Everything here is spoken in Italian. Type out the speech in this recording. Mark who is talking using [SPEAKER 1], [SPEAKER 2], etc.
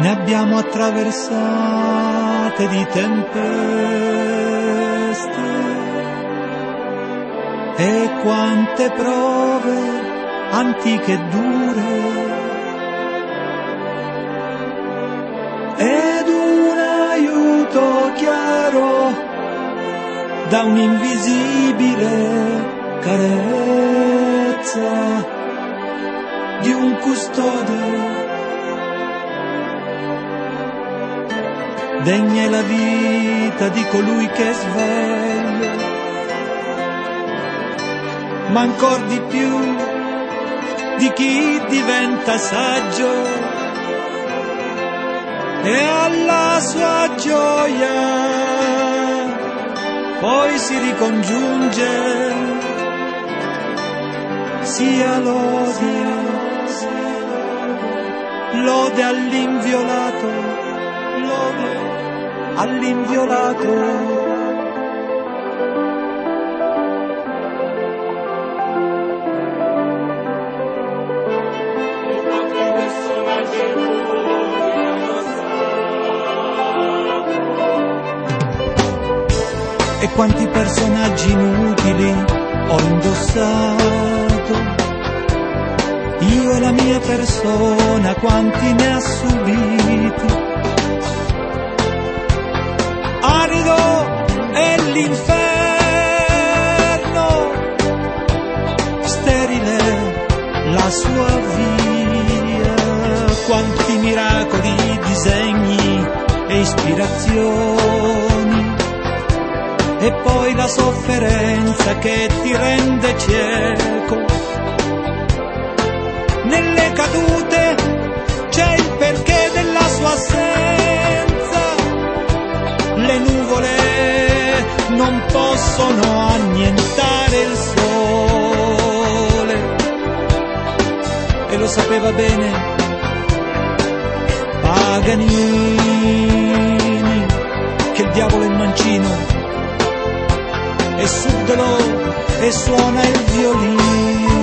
[SPEAKER 1] Ne abbiamo attraversate di tempeste e quante prove antiche e dure, ed un aiuto chiaro da un'invisibile carezza di un custode. Degna è la vita di colui che è sveglio, ma ancor di più di chi diventa saggio, e alla sua gioia poi si ricongiunge sia lode all'inviolato, lode all'inviolato. E quanti personaggi inutili ho indossato, io e la mia persona, quanti ne ha subiti. Arido è l'inferno, sterile la sua via, quanti miracoli, disegni e ispirazioni, e poi la sofferenza che ti rende cieco. Nelle cadute c'è il perché della sua assenza, le nuvole non possono annientare il sole, e lo sapeva bene Paganini, che il diavolo è mancino e subdolo e suona il violino.